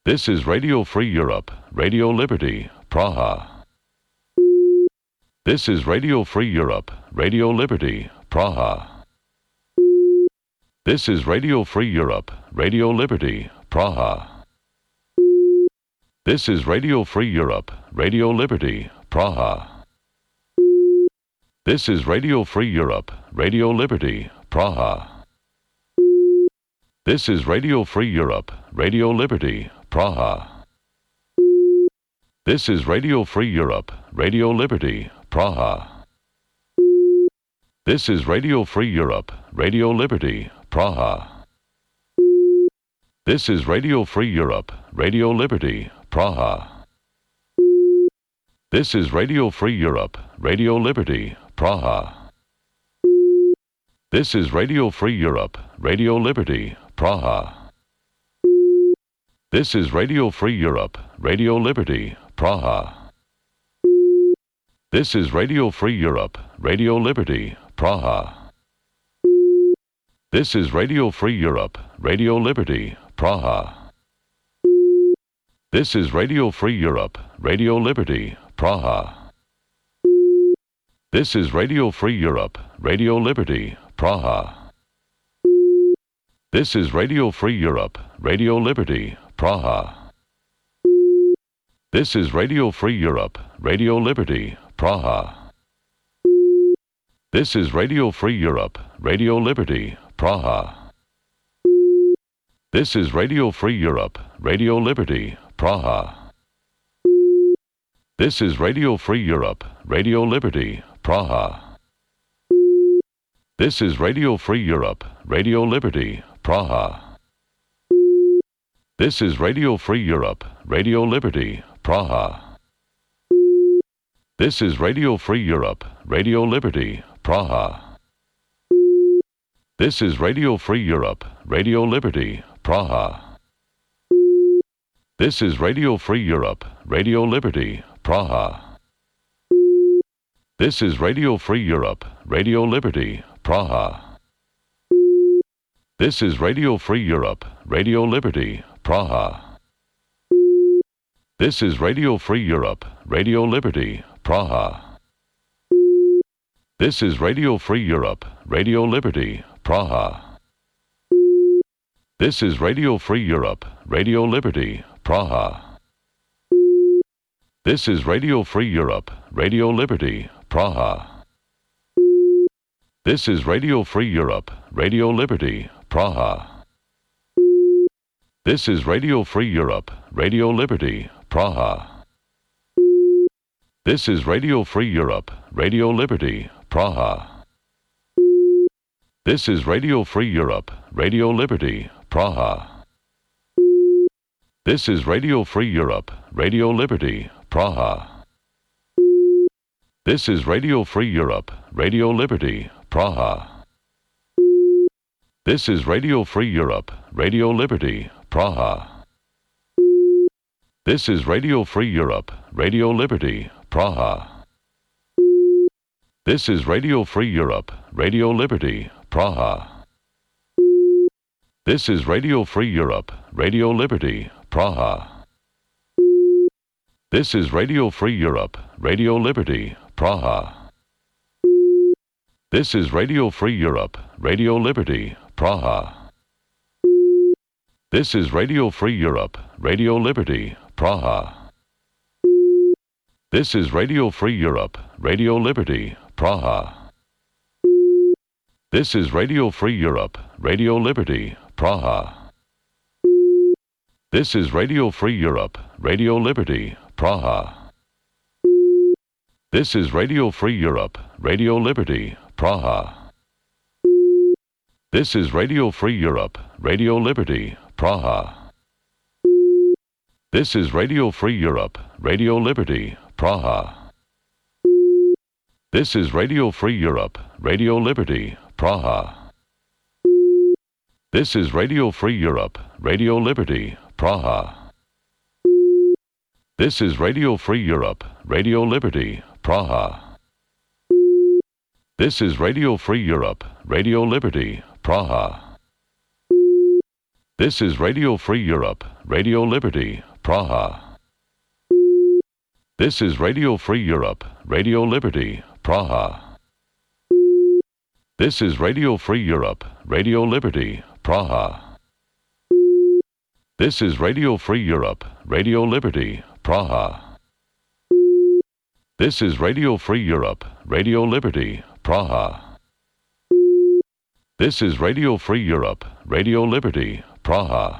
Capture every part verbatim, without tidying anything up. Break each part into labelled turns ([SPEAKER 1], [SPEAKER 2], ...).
[SPEAKER 1] This is Radio Free Europe, Radio Liberty, Praha. This is Radio Free Europe, Radio Liberty, Praha. This is Radio Free Europe, Radio Liberty, Praha. This is Radio Free Europe, Radio Liberty, Praha. This is Radio Free Europe, Radio Liberty, Praha. This is Radio Free Europe, Radio Liberty, Praha. This is Radio Free Europe, Radio Liberty, Praha. This is Radio Free Europe, Radio Liberty, Praha. This is Radio Free Europe, Radio Liberty, Praha. This is Radio Free Europe, Radio Liberty, Praha. This is Radio Free Europe, Radio Liberty, Praha. This is Radio Free Europe, Radio Liberty, Praha. This is Radio Free Europe, Radio Liberty, Praha. This is Radio Free Europe, Radio Liberty, Praha. This is Radio Free Europe, Radio Liberty, Praha. This is Radio Free Europe, Radio Liberty, Praha. This is Radio Free Europe, Radio Liberty, Praha. This is Radio Free Europe, Radio Liberty, Praha. This is Radio Free Europe, Radio Liberty, Praha. This is Radio Free Europe, Radio Liberty, Praha. This is Radio Free Europe, Radio Liberty, Praha. This is Radio Free Europe, Radio Liberty, Praha. This is Radio Free Europe, Radio Liberty, Praha. This is Radio Free Europe, Radio Liberty, Praha. This is Radio Free Europe, Radio Liberty, Praha. This is Radio Free Europe, Radio Liberty, Praha. This is Radio Free Europe, Radio Liberty, Praha. This is Radio Free Europe, Radio Liberty, Praha. This is Radio Free Europe, Radio Liberty, Praha. This is Radio Free Europe, Radio Liberty, Praha. This is Radio Free Europe, Radio Liberty, Praha. This is Radio Free Europe, Radio Liberty, Praha. This is Radio Free Europe, Radio Liberty, Praha. This is Radio Free Europe, Radio Liberty, Praha. This is Radio Free Europe, Radio Liberty, Praha. This is Radio Free Europe, Radio Liberty, Praha. This is Radio Free Europe, Radio Liberty, Praha. This is Radio Free Europe, Radio Liberty, Praha. This is Radio Free Europe, Radio Liberty, Praha. This is Radio Free Europe, Radio Liberty, Praha. This is Radio Free Europe, Radio Liberty, Praha. This is Radio Free Europe, Radio Liberty, Praha. This is Radio Free Europe, Radio Liberty, Praha. This is Radio Free Europe, Radio Liberty, Praha. This is Radio Free Europe, Radio Liberty, Praha. This is Radio Free Europe, Radio Liberty, Praha. This is Radio Free Europe, Radio Liberty, Praha. This is Radio Free Europe, Radio Liberty, Praha. This is Radio Free Europe, Radio Liberty, Praha. This is Radio Free Europe, Radio Liberty, Praha. This is Radio Free Europe, Radio Liberty, Praha. This is Radio Free Europe, Radio Liberty, Praha. This is Radio Free Europe, Radio Liberty, Praha. This is Radio Free Europe, Radio Liberty, Praha. This is Radio Free Europe, Radio Liberty, Praha. This is Radio Free Europe, Radio Liberty, Praha. This is Radio Free Europe, Radio Liberty, Praha. This is Radio Free Europe, Radio Liberty, Praha. This is Radio Free Europe, Radio Liberty, Praha. This is Radio Free Europe, Radio Liberty, Praha. This is Radio Free Europe, Radio Liberty, Praha.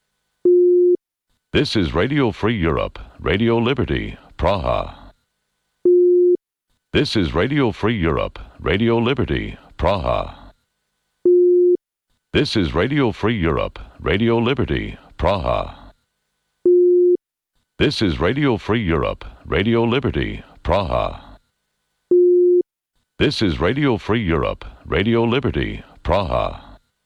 [SPEAKER 1] This is Radio Free Europe, Radio Liberty, Praha. This is Radio Free Europe, Radio Liberty, Praha. This is Radio Free Europe, Radio Liberty, Praha. This is Radio Free Europe, Radio Liberty, Praha. This is Radio Free Europe, Radio Liberty, Praha.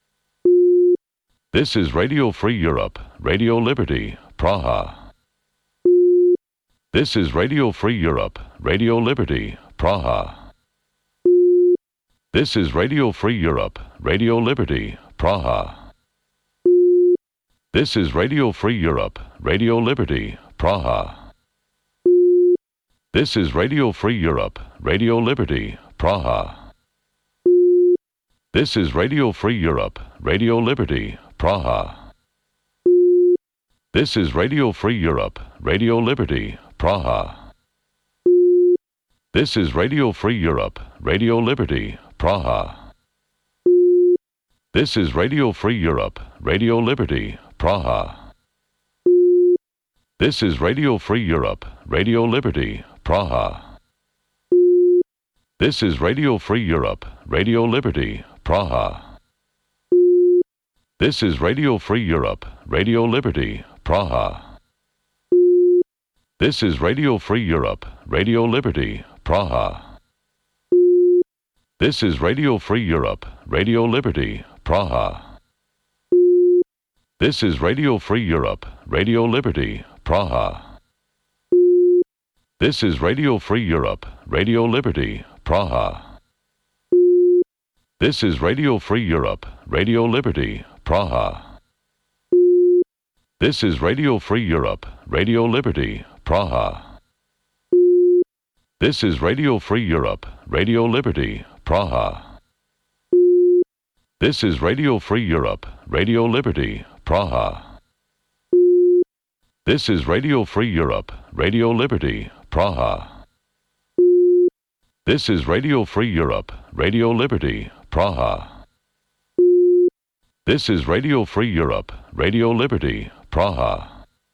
[SPEAKER 1] This is Radio Free Europe, Radio Liberty, Praha. This is Radio Free Europe, Radio Liberty, Praha. This is Radio Free Europe, Radio Liberty, Praha. This is Radio Free Europe, Radio Liberty, Praha. This is Radio Free Europe, Radio Liberty, Praha. This is Radio Free Europe, Radio Liberty, Praha. This is Radio Free Europe, Radio Liberty, Praha. This is Radio Free Europe, Radio Liberty, Praha. This is Radio Free Europe, Radio Liberty, Praha. This is Radio Free Europe, Radio Liberty, Praha. This is Radio Free Europe, Radio Liberty, Praha. This is Radio Free Europe, Radio Liberty, Praha. This is Radio Free Europe, Radio Liberty, Praha. This is Radio Free Europe, Radio Liberty, Praha. This is Radio Free Europe, Radio Liberty, Praha. This is Radio Free Europe, Radio Liberty, Praha. This is Radio Free Europe, Radio Liberty, Praha. This is Radio Free Europe, Radio Liberty, Praha. This is Radio Free Europe, Radio Liberty, Praha. This is Radio Free Europe, Radio Liberty, Praha. This is Radio Free Europe, Radio Liberty, Praha. This is Radio Free Europe, Radio Liberty, Praha. This is Radio Free Europe, Radio Liberty, Praha.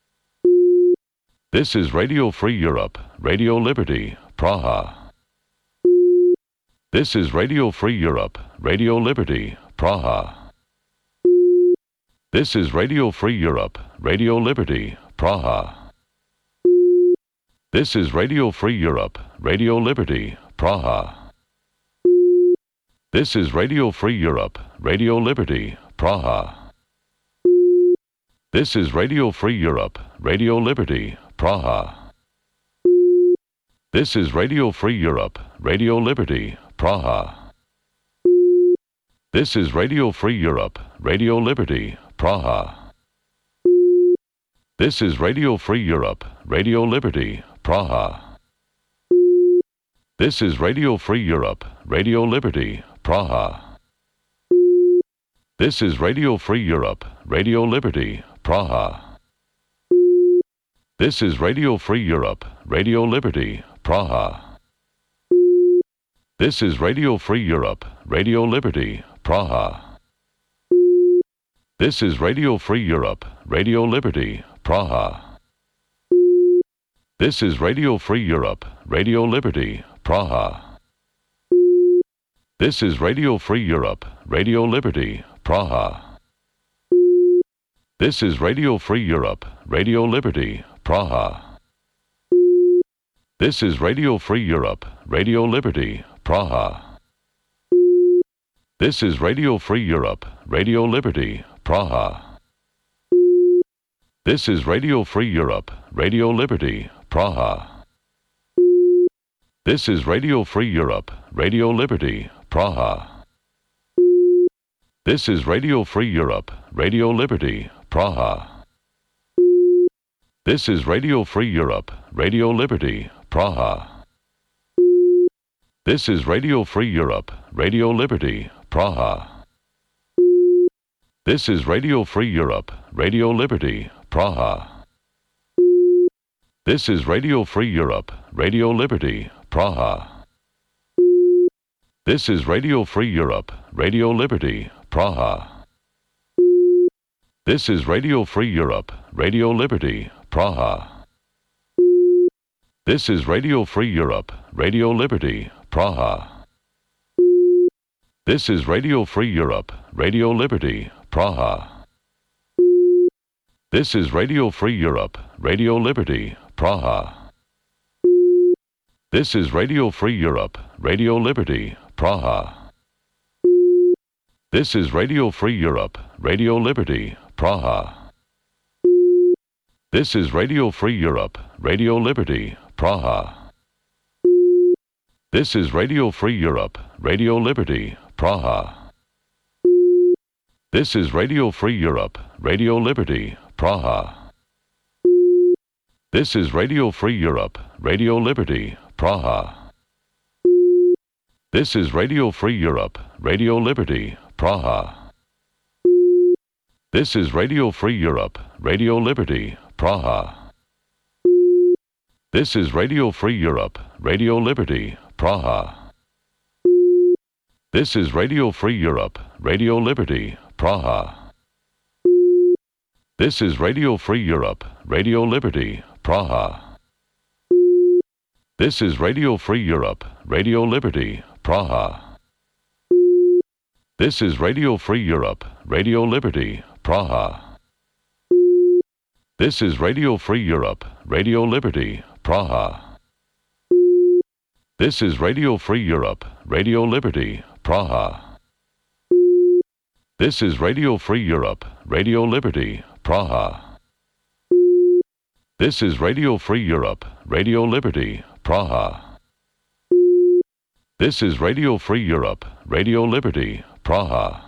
[SPEAKER 1] This is Radio Free Europe, Radio Liberty, Praha. This is Radio Free Europe, Radio Liberty, Praha. This is Radio Free Europe, Radio Liberty, Praha. This is Radio Free Europe, Radio Liberty, Praha. This is Radio Free Europe, Radio Liberty, Praha. This is Radio Free Europe, Radio Liberty, Praha. This is Radio Free Europe, Radio Liberty, Praha. This is Radio Free Europe, Radio Liberty, Praha. This is Radio Free Europe, Radio Liberty, Praha. This is Radio Free Europe, Radio Liberty, Praha. This is Radio Free Europe, Radio Liberty, Praha. This is Radio Free Europe, Radio Liberty, Praha. This is Radio Free Europe, Radio Liberty, Praha. This is Radio Free Europe, Radio Liberty, Praha. This is Radio Free Europe, Radio Liberty, Praha. This is Radio Free Europe, Radio Liberty, Praha. This is Radio Free Europe, Radio Liberty, Praha. This is Radio Free Europe, Radio Liberty, Praha. This is Radio Free Europe, Radio Liberty, Praha. This is Radio Free Europe, Radio Liberty, Praha. This is Radio Free Europe, Radio Liberty, Praha. This is Radio Free Europe, Radio Liberty, Praha. This is Radio Free Europe, Radio Liberty, Praha. This is Radio Free Europe, Radio Liberty, Praha. This is Radio Free Europe, Radio Liberty, Praha. This is Radio Free Europe, Radio Liberty, Praha. This is Radio Free Europe, Radio Liberty, Praha. This is Radio Free Europe, Radio Liberty, Praha. This is Radio Free Europe, Radio Liberty, Praha. This is Radio Free Europe, Radio Liberty, Praha. This is Radio Free Europe, Radio Liberty, Praha. This is Radio Free Europe, Radio Liberty, Praha. This is Radio Free Europe, Radio Liberty, Praha. This is Radio Free Europe, Radio Liberty, Praha. This is Radio Free Europe, Radio Liberty, Praha. This is Radio Free Europe, Radio Liberty, Praha. This is Radio Free Europe, Radio Liberty, Praha. This is Radio Free Europe, Radio Liberty, Praha. This is Radio Free Europe, Radio Liberty, Praha. This is Radio Free Europe, Radio Liberty, Praha. This is Radio Free Europe, Radio Liberty, Praha. This is Radio Free Europe, Radio Liberty, Praha. This is Radio Free Europe, Radio Liberty, Praha. This is Radio Free Europe, Radio Liberty, Praha. This is Radio Free Europe, Radio Liberty, Praha. This is Radio Free Europe, Radio Liberty, Praha. This is Radio Free Europe, Radio Liberty, Praha. This is Radio Free Europe, Radio Liberty, Praha. This is Radio Free Europe, Radio Liberty, Praha.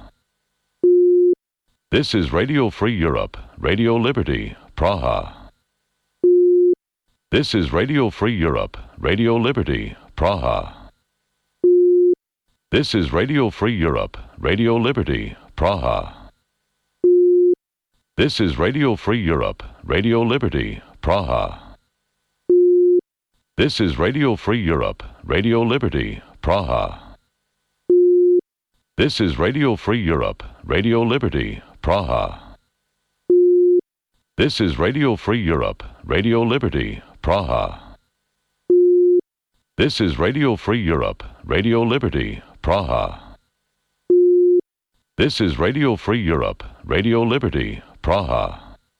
[SPEAKER 1] This is Radio Free Europe, Radio Liberty, Praha. This is Radio Free Europe, Radio Liberty, Praha. This is Radio Free Europe, Radio Liberty, Praha. This is Radio Free Europe, Radio Liberty, Praha. This is Radio Free Europe, Radio Liberty, Praha. This is Radio Free Europe, Radio Liberty, Praha. This is Radio Free Europe, Radio Liberty, Praha. This is Radio Free Europe, Radio Liberty, Praha. This is Radio Free Europe, Radio Liberty, Praha.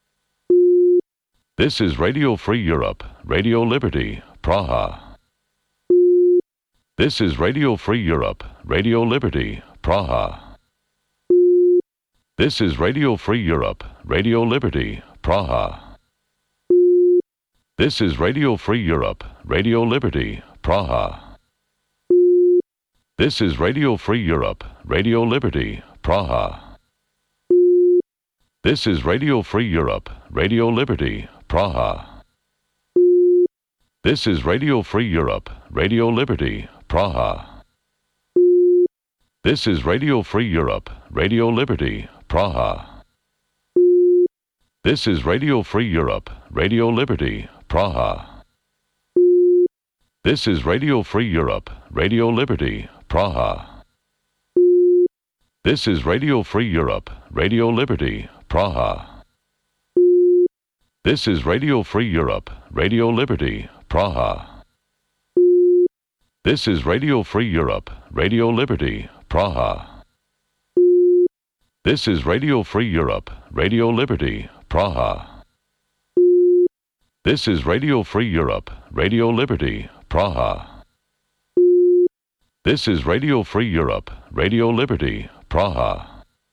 [SPEAKER 1] This is Radio Free Europe, Radio Liberty, Praha. This is Radio Free Europe, Radio Liberty, Praha. This is Radio Free Europe, Radio Liberty, Praha. This is Radio Free Europe, Radio Liberty, Praha. This is Radio Free Europe, Radio Liberty, Praha. This is Radio Free Europe, Radio Liberty, Praha. This is Radio Free Europe, Radio Liberty, Praha. This is Radio Free Europe, Radio Liberty, Praha. This is Radio Free Europe, Radio Liberty, Praha. This is Radio Free Europe, Radio Liberty, Praha. This is Radio Free Europe, Radio Liberty, Praha. This is Radio Free Europe, Radio Liberty, Praha. This is Radio Free Europe, Radio Liberty, Praha. This is Radio Free Europe, Radio Liberty, Praha. This is Radio Free Europe, Radio Liberty, Praha. This is Radio Free Europe, Radio Liberty, Praha.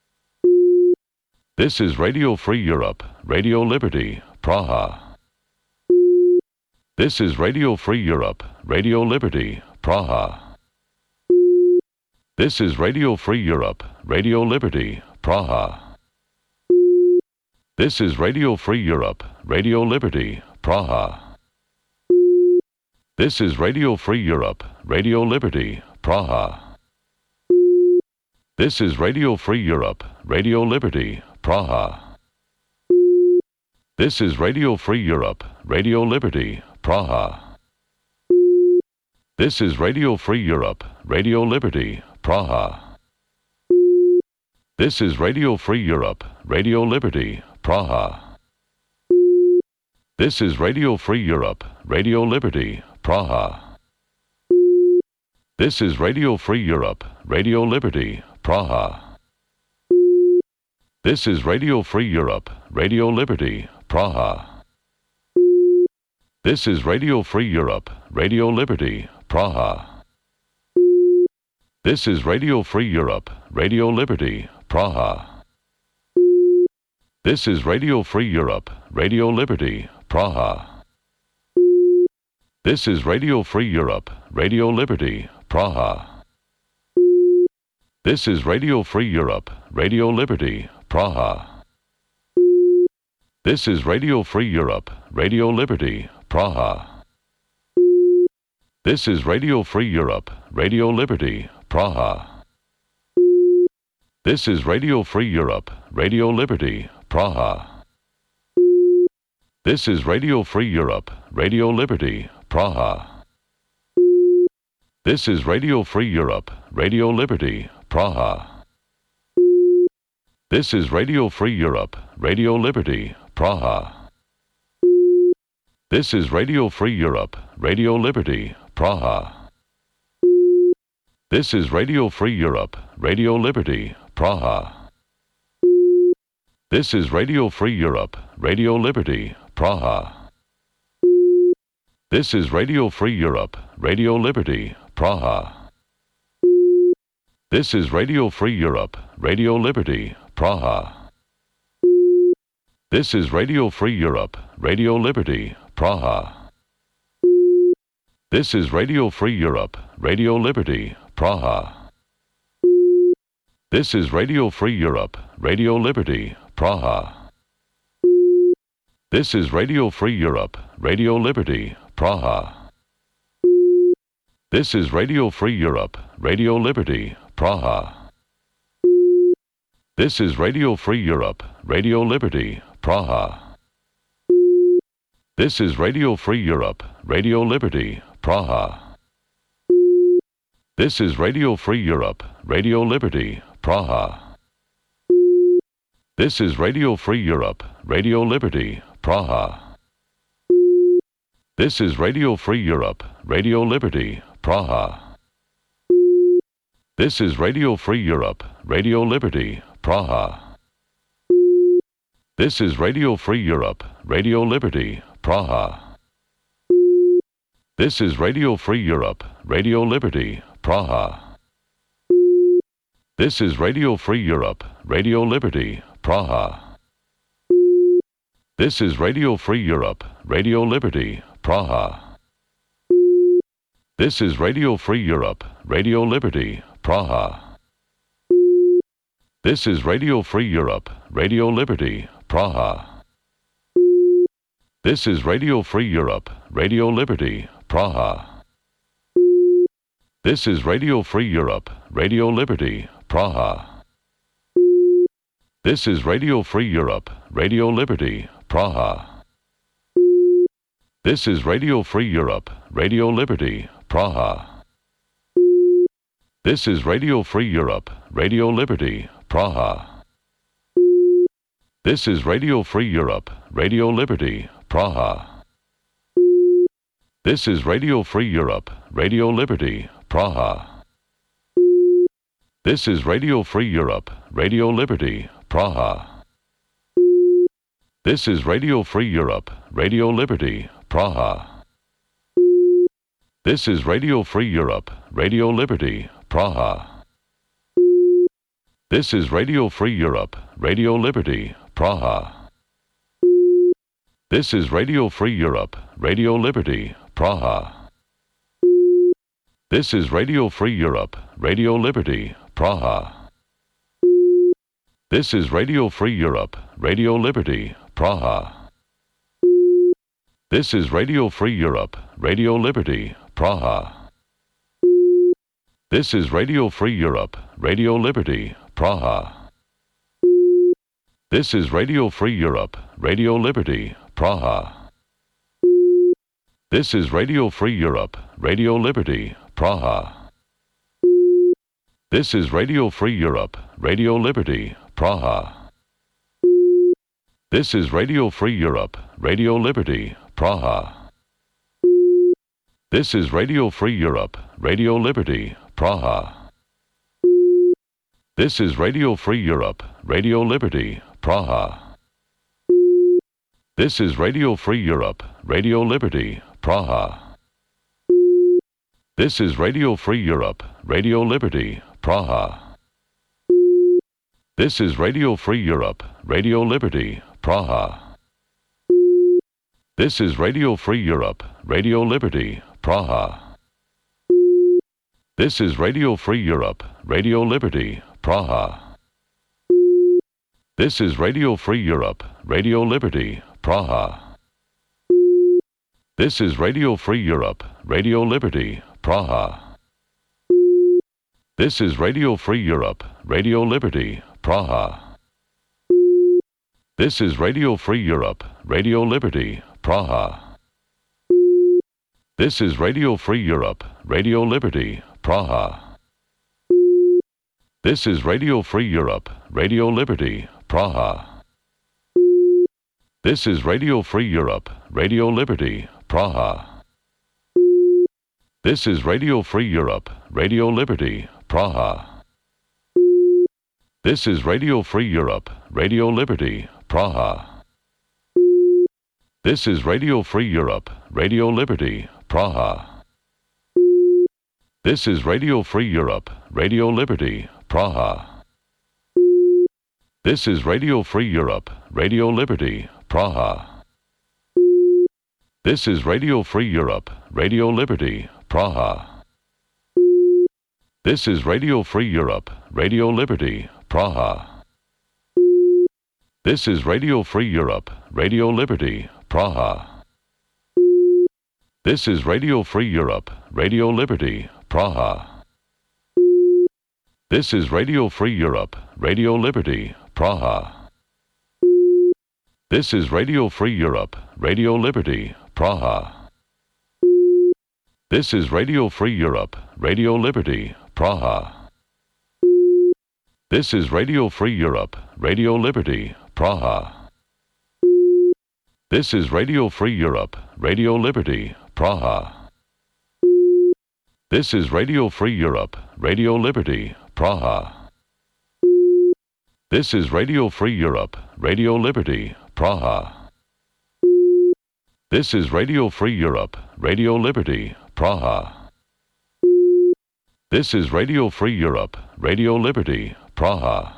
[SPEAKER 1] This is Radio Free Europe, Radio Liberty, Praha. This is Radio Free Europe, Radio Liberty, Praha. This is Radio Free Europe, Radio Liberty, Praha. This is Radio Free Europe, Radio Liberty, Praha. This is Radio Free Europe, Radio Liberty, Praha. This is Radio Free Europe, Radio Liberty, Praha. This is Radio Free Europe, Radio Liberty, Praha. This is Radio Free Europe, Radio Liberty, Praha. This is Radio Free Europe, Radio Liberty, Praha. This is Radio Free Europe, Radio Liberty, Praha. This is Radio Free Europe, Radio Liberty, Praha. This is Radio Free Europe, Radio Liberty, Praha. This is Radio Free Europe, Radio Liberty, Praha. This is Radio Free Europe, Radio Liberty, Praha. This is Radio Free Europe, Radio Liberty, Praha. This is Radio Free Europe, Radio Liberty, Praha. This is Radio Free Europe, Radio Liberty, Praha. This is Radio Free Europe, Radio Liberty, Praha. This is Radio Free Europe, Radio Liberty, Praha. This is Radio Free Europe, Radio Liberty, Praha. This is Radio Free Europe, Radio Liberty, Praha. This is Radio Free Europe, Radio Liberty, Praha. This is Radio Free Europe, Radio Liberty, Praha. This is Radio Free Europe, Radio Liberty, Praha. This is Radio Free Europe, Radio Liberty, Praha. This is Radio Free Europe, Radio Liberty, Praha. This is Radio Free Europe, Radio Liberty, Praha. This is Radio Free Europe, Radio Liberty, Praha. This is Radio Free Europe, Radio Liberty, Praha. This is Radio Free Europe, Radio Liberty, Praha. This is Radio Free Europe, Radio Liberty, Praha. This is Radio Free Europe, Radio Liberty, Praha. This is Radio Free Europe, Radio Liberty, Praha. This is Radio Free Europe, Radio Liberty, Praha. This is Radio Free Europe, Radio Liberty, Praha. This is Radio Free Europe, Radio Liberty, Praha. This is Radio Free Europe, Radio Liberty, Praha. This is Radio Free Europe, Radio Liberty, Praha. This is Radio Free Europe, Radio Liberty, Praha. This is Radio Free Europe, Radio Liberty, Praha. This is Radio Free Europe, Radio Liberty, Praha. This is Radio Free Europe, Radio Liberty, Praha. This is Radio Free Europe, Radio Liberty, Praha. This is Radio Free Europe, Radio Liberty, Praha. This is Radio Free Europe, Radio Liberty, Praha. This is Radio Free Europe, Radio Liberty, Praha. This is Radio Free Europe, Radio Liberty, Praha. This is Radio Free Europe, Radio Liberty, Praha. This is Radio Free Europe, Radio Liberty, Praha. This is Radio Free Europe, Radio Liberty, Praha. This is Radio Free Europe, Radio Liberty, Praha. This is Radio Free Europe, Radio Liberty, Praha. This is Radio Free Europe, Radio Liberty, Praha. This is Radio Free Europe, Radio Liberty, Praha. This is Radio Free Europe, Radio Liberty, Praha. This is Radio Free Europe, Radio Liberty, Praha. This is Radio Free Europe, Radio Liberty, Praha. This is Radio Free Europe, Radio Liberty, Praha. This is Radio Free Europe, Radio Liberty, Praha. This is Radio Free Europe, Radio Liberty, Praha. This is Radio Free Europe, Radio Liberty, Praha. This is Radio Free Europe, Radio Liberty, Praha. This is Radio Free Europe, Radio Liberty, Praha. This is Radio Free Europe, Radio Liberty, Praha. This is Radio Free Europe, Radio Liberty, Praha. This is Radio Free Europe, Radio Liberty, Praha. This is Radio Free Europe, Radio Liberty, Praha. This is Radio Free Europe, Radio Liberty, Praha. This is Radio Free Europe, Radio Liberty, Praha. This is Radio Free Europe, Radio Liberty, Praha. This is Radio Free Europe, Radio Liberty, Praha. This is Radio Free Europe, Radio Liberty, Praha. This is Radio Free Europe, Radio Liberty, Praha. This is Radio Free Europe, Radio Liberty, Praha. This is Radio Free Europe, Radio Liberty, Praha. This is Radio Free Europe, Radio Liberty, Praha. This is Radio Free Europe, Radio Liberty, Praha. This is Radio Free Europe, Radio Liberty, Praha. This is Radio Free Europe, Radio Liberty, Praha. This is Radio Free Europe, Radio Liberty, Praha. This is Radio Free Europe, Radio Liberty, Praha. This is Radio Free Europe, Radio Liberty, Praha. This is Radio Free Europe, Radio Liberty, Praha. This is Radio Free Europe, Radio Liberty, Praha. This is Radio Free Europe, Radio Liberty, Praha. This is Radio Free Europe, Radio Liberty, Praha. This is Radio Free Europe, Radio Liberty, Praha. This is Radio Free Europe, Radio Liberty, Praha. This is Radio Free Europe, Radio Liberty, Praha. This is Radio Free Europe, Radio Liberty, Praha. This is Radio Free Europe, Radio Liberty, Praha. This is Radio Free Europe, Radio Liberty, Praha. This is Radio Free Europe, Radio Liberty, Praha. This is Radio Free Europe, Radio Liberty, Praha. This is Radio Free Europe, Radio Liberty, Praha. This is Radio Free Europe, Radio Liberty, Praha. This is Radio Free Europe, Radio Liberty, Praha.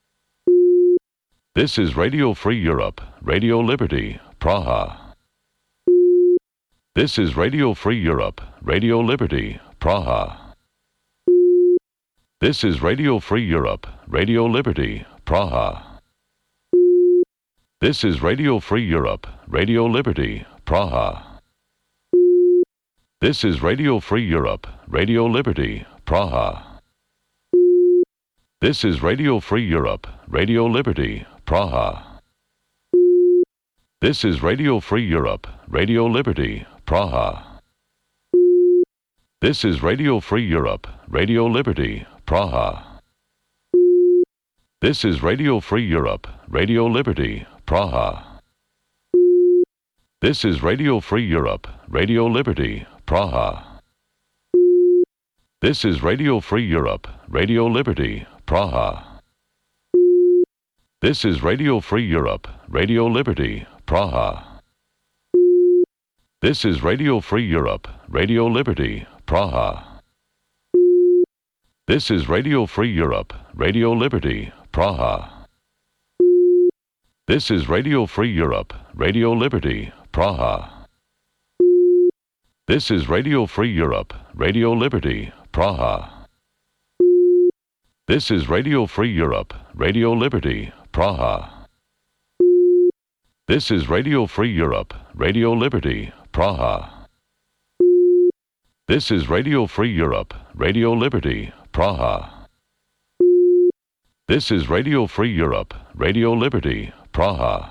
[SPEAKER 1] This is Radio Free Europe, Radio Liberty, Praha. This is Radio Free Europe, Radio Liberty, Praha. This is Radio Free Europe, Radio Liberty, Praha. This is Radio Free Europe, Radio Liberty, Praha. This is Radio Free Europe, Radio Liberty, Praha. This is Radio Free Europe, Radio Liberty, Praha. This is Radio Free Europe, Radio Liberty, Praha. This is Radio Free Europe, Radio Liberty, Praha. This is Radio Free Europe, Radio Liberty, Praha. This is Radio Free Europe, Radio Liberty, Praha. This is Radio Free Europe, Radio Liberty, Praha. This is Radio Free Europe, Radio Liberty, Praha. This is Radio Free Europe, Radio Liberty, Praha. This is Radio Free Europe, Radio Liberty, Praha. This is Radio Free Europe, Radio Liberty, Praha. This is Radio Free Europe, Radio Liberty, Praha. This is Radio Free Europe, Radio Liberty, Praha. This is Radio Free Europe, Radio Liberty, Praha. This is Radio Free Europe, Radio Liberty, Praha. This is Radio Free Europe, Radio Liberty, Praha.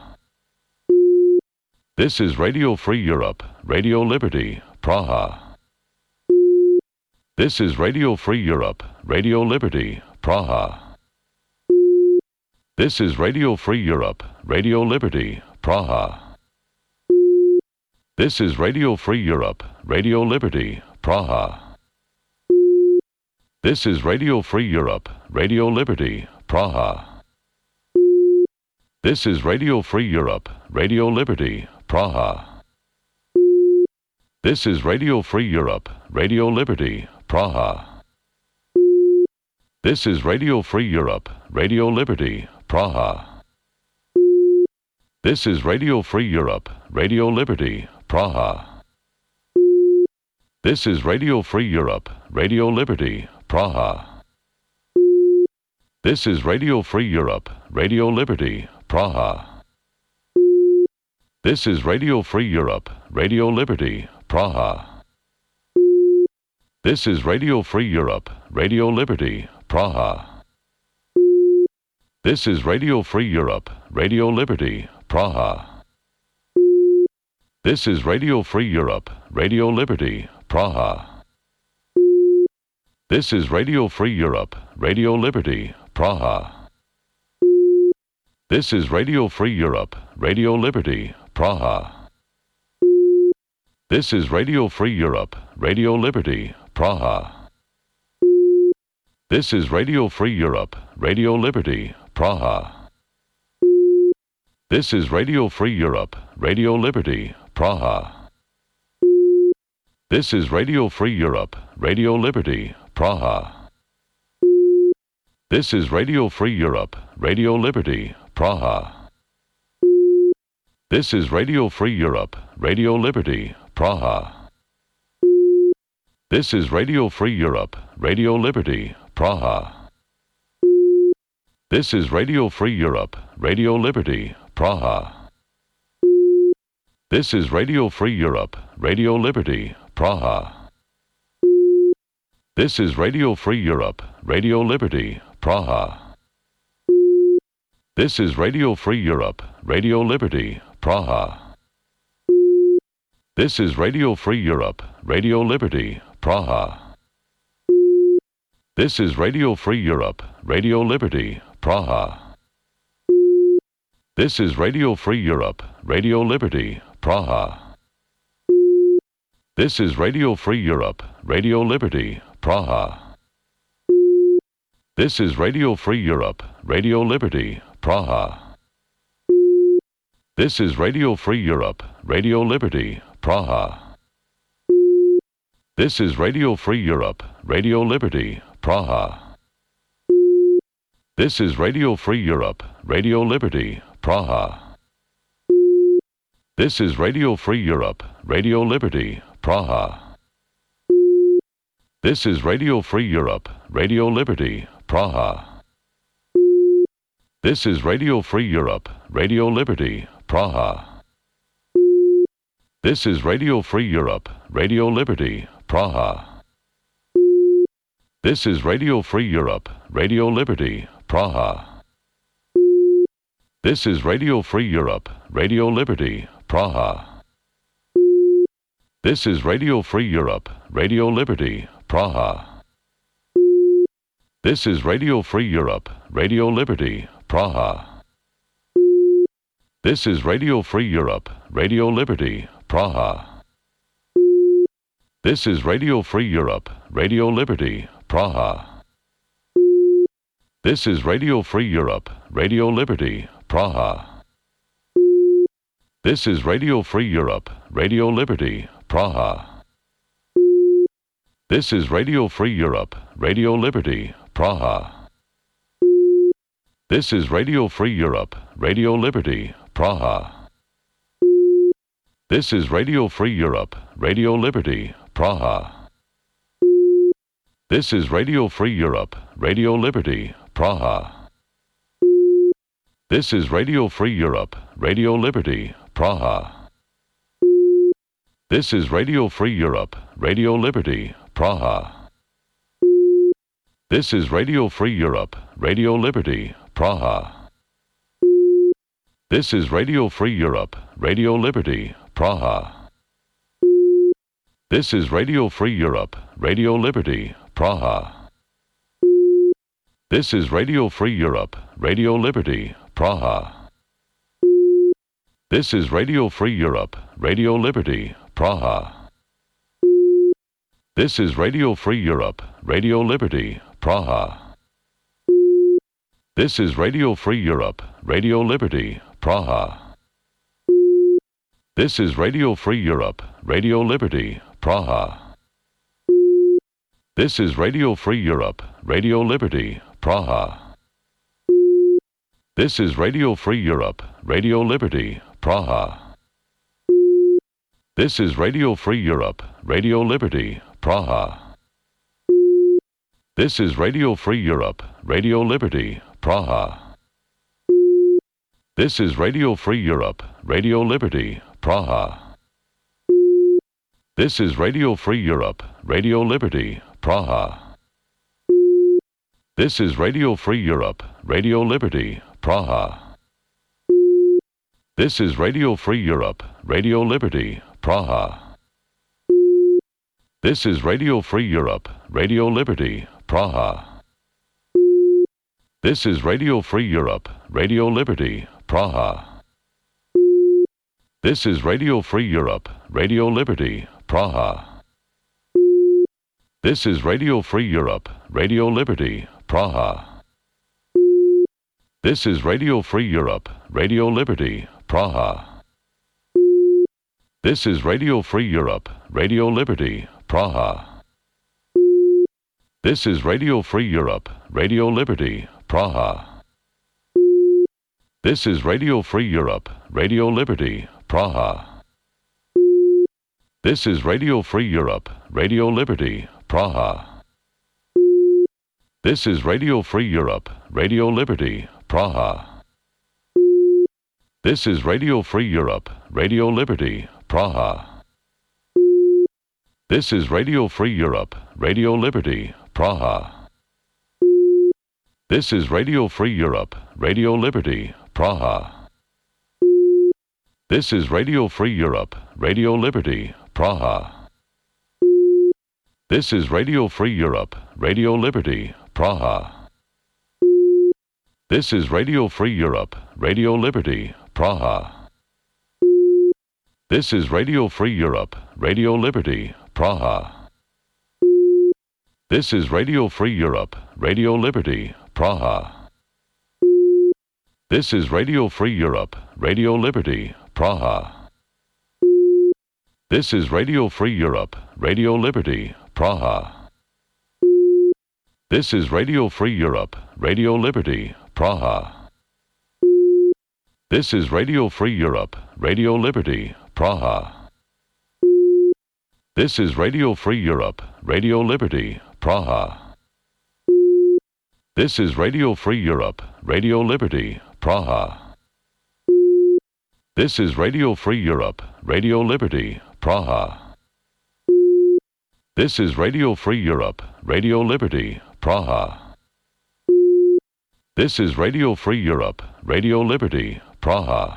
[SPEAKER 1] This is Radio Free Europe, Radio Liberty, Praha. This is Radio Free Europe, Radio Liberty, Praha. This is Radio Free Europe, Radio Liberty, Praha. This is Radio Free Europe, Radio Liberty, Praha. This is Radio Free Europe, Radio Liberty, Praha. This is Radio Free Europe, Radio Liberty, Praha. This is Radio Free Europe, Radio Liberty, Praha. This is Radio Free Europe, Radio Liberty, Praha. This is Radio Free Europe, Radio Liberty, Praha. This is Radio Free Europe, Radio Liberty, Praha. This is Radio Free Europe, Radio Liberty, Praha. This is Radio Free Europe, Radio Liberty, Praha. This is Radio Free Europe, Radio Liberty, Praha. This is Radio Free Europe, Radio Liberty, Praha. This is Radio Free Europe, Radio Liberty, Praha. This is Radio Free Europe, Radio Liberty, Praha. This is Radio Free Europe, Radio Liberty, Praha. This is Radio Free Europe, Radio Liberty, Praha. This is Radio Free Europe, Radio Liberty, Praha. This is Radio Free Europe, Radio Liberty, Praha. This is Radio Free Europe, Radio Liberty, Praha. This is Radio Free Europe, Radio Liberty, Praha. This is Radio Free Europe, Radio Liberty, Praha. This is Radio Free Europe, Radio Liberty, Praha. This is Radio Free Europe, Radio Liberty, Praha. This is Radio Free Europe, Radio Liberty, Praha. This is Radio Free Europe, Radio Liberty, Praha. This is Radio Free Europe, Radio Liberty, Praha. This is Radio Free Europe, Radio Liberty, Praha. This is Radio Free Europe, Radio Liberty, Praha. This is Radio Free Europe, Radio Liberty, Praha. This is Radio Free Europe, Radio Liberty, Praha. This is Radio Free Europe, Radio Liberty, Praha. This is Radio Free Europe, Radio Liberty, Praha. This is Radio Free Europe, Radio Liberty, Praha. This is Radio Free Europe, Radio Liberty, Praha. This is Radio Free Europe, Radio Liberty, Praha. This is Radio Free Europe, Radio Liberty, Praha. This is Radio Free Europe, Radio Liberty, Praha. This is Radio Free Europe, Radio Liberty, Praha. This is Radio Free Europe, Radio Liberty, Praha. This is Radio Free Europe, Radio Liberty, Praha. This is Radio Free Europe, Radio Liberty, Praha. This is Radio Free Europe, Radio Liberty, Praha. This is Radio Free Europe, Radio Liberty, Praha. This is Radio Free Europe, Radio Liberty, Praha. This is Radio Free Europe, Radio Liberty, Praha. This is Radio Free Europe, Radio Liberty, Praha. This is Radio Free Europe, Radio Liberty, Praha. This is Radio Free Europe, Radio Liberty, Praha. This is Radio Free Europe, Radio Liberty, Praha. This is Radio Free Europe, Radio Liberty, Praha. This is Radio Free Europe, Radio Liberty, Praha. This is Radio Free Europe, Radio Liberty, Praha. This is Radio Free Europe, Radio Liberty, Praha. This is Radio Free Europe, Radio Liberty, Praha. This is Radio Free Europe, Radio Liberty, Praha. This is Radio Free Europe, Radio Liberty, Praha. This is Radio Free Europe, Radio Liberty, Praha. This is Radio Free Europe, Radio Liberty, Praha. This is Radio Free Europe, Radio Liberty, Praha. This is Radio Free Europe, Radio Liberty, Praha. This is Radio Free Europe, Radio Liberty, Praha. This is Radio Free Europe, Radio Liberty, Praha. This is Radio Free Europe, Radio Liberty, Praha. This is Radio Free Europe, Radio Liberty, Praha. This is Radio Free Europe, Radio Liberty, Praha. This is Radio Free Europe, Radio Liberty, Praha. This is Radio Free Europe, Radio Liberty, Praha. This is Radio Free Europe, Radio Liberty, Praha. This is Radio Free Europe, Radio Liberty, Praha. This is Radio Free Europe, Radio Liberty, Praha. This is Radio Free Europe, Radio Liberty, Praha. This is Radio Free Europe, Radio Liberty, Praha. This is Radio Free Europe, Radio Liberty, Praha. This is Radio Free Europe, Radio Liberty, Praha. This is Radio Free Europe, Radio Liberty, Praha. This is Radio Free Europe, Radio Liberty, Praha. This is Radio Free Europe, Radio Liberty, Praha. This is Radio Free Europe, Radio Liberty, Praha. This is Radio Free Europe, Radio Liberty, Praha. This is Radio Free Europe, Radio Liberty, Praha. This is Radio Free Europe, Radio Liberty, Praha. This is Radio Free Europe, Radio Liberty, Praha. This is Radio Free Europe, Radio Liberty, Praha. This is Radio Free Europe, Radio Liberty, Praha. This is Radio Free Europe, Radio Liberty, Praha. This is Radio Free Europe, Radio Liberty, Praha. This is Radio Free Europe, Radio Liberty, Praha. This is Radio Free Europe, Radio Liberty, Praha. This is Radio Free Europe, Radio Liberty, Praha. This is Radio Free Europe, Radio Liberty, Praha. This is Radio Free Europe, Radio Liberty, Praha. This is Radio Free Europe, Radio Liberty, Praha. This is Radio Free Europe, Radio Liberty, Praha. This is Radio Free Europe, Radio Liberty, Praha. This is Radio Free Europe, Radio Liberty, Praha.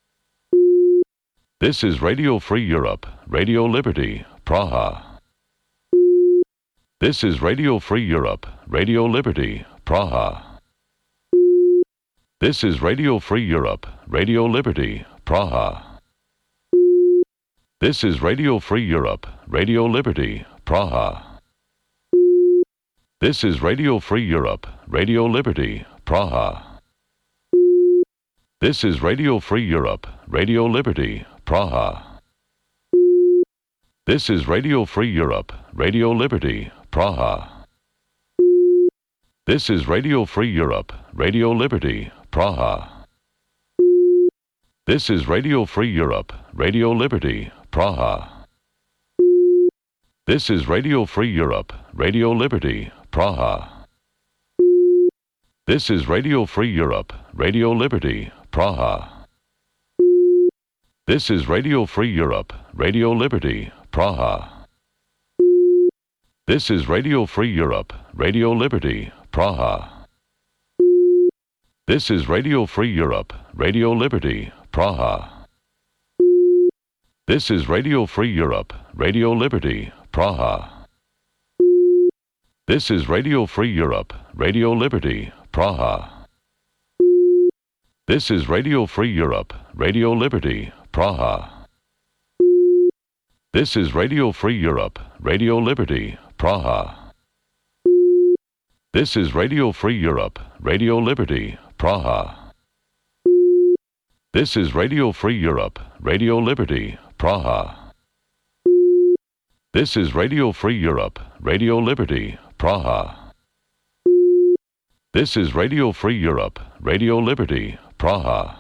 [SPEAKER 1] This is Radio Free Europe, Radio Liberty, Praha. This is Radio Free Europe, Radio Liberty, Praha. This is Radio Free Europe, Radio Liberty, Praha. This is Radio Free Europe, Radio Liberty, Praha. This is Radio Free Europe, Radio Liberty, Praha. This is Radio Free Europe, Radio Liberty, Praha. This is Radio Free Europe, Radio Liberty, Praha. This is Radio Free Europe, Radio Liberty, Praha. This is Radio Free Europe, Radio Liberty, Praha. This is Radio Free Europe, Radio Liberty, Praha. This is Radio Free Europe, Radio Liberty, Praha. This is Radio Free Europe, Radio Liberty, Praha. This is Radio Free Europe, Radio Liberty, Praha. This is Radio Free Europe, Radio Liberty, Praha. This is Radio Free Europe, Radio Liberty, Praha. This is Radio Free Europe, Radio Liberty, Praha. This is Radio Free Europe, Radio Liberty, Praha. This is Radio Free Europe, Radio Liberty, Praha. This is Radio Free Europe, Radio Liberty, Praha. This is Radio Free Europe, Radio Liberty, Praha. This is Radio Free Europe, Radio Liberty, Praha. This is Radio Free Europe, Radio Liberty, Praha.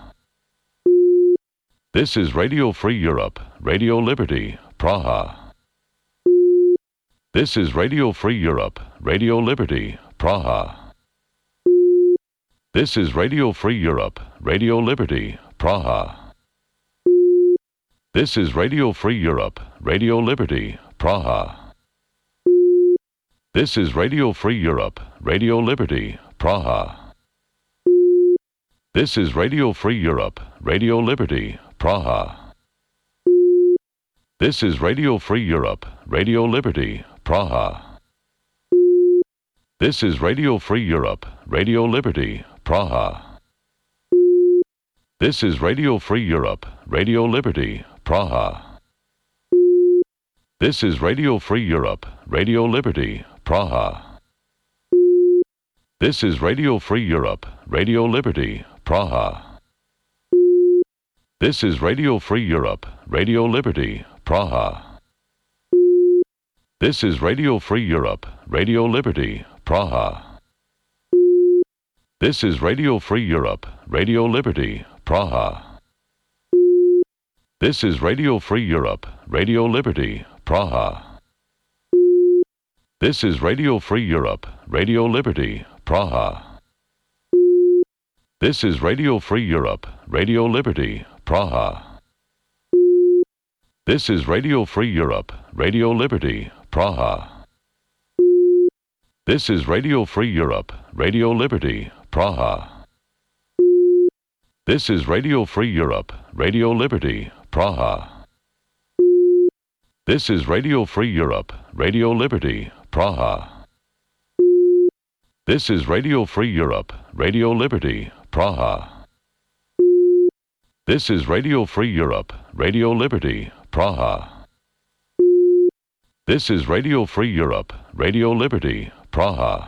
[SPEAKER 1] This is Radio Free Europe, Radio Liberty, Praha. This is Radio Free Europe, Radio Liberty, Praha. This is Radio Free Europe, Radio Liberty, Praha. This is Radio Free Europe, Radio Liberty, Praha. This is Radio Free Europe, Radio Liberty, Praha. This is Radio Free Europe, Radio Liberty, Praha. This is Radio Free Europe, Radio Liberty, Praha. This is Radio Free Europe, Radio Liberty, Praha. This is Radio Free Europe, Radio Liberty, Praha. This is Radio Free Europe, Radio Liberty, Praha. This is Radio Free Europe, Radio Liberty, Praha. This is Radio Free Europe, Radio Liberty, Praha. This is Radio Free Europe, Radio Liberty, Praha. This is Radio Free Europe, Radio Liberty, Praha. This is Radio Free Europe, Radio Liberty, Praha. This is Radio Free Europe, Radio Liberty, Praha. This is Radio Free Europe, Radio Liberty, Praha. This is Radio Free Europe, Radio Liberty, Praha. This is Radio Free Europe, Radio Liberty, Praha. This is Radio Free Europe, Radio Liberty, Praha. This is Radio Free Europe, Radio Liberty, Praha. This is Radio Free Europe, Radio Liberty, Praha. This is Radio Free Europe, Radio Liberty, Praha. This is Radio Free Europe, Radio Liberty, Praha.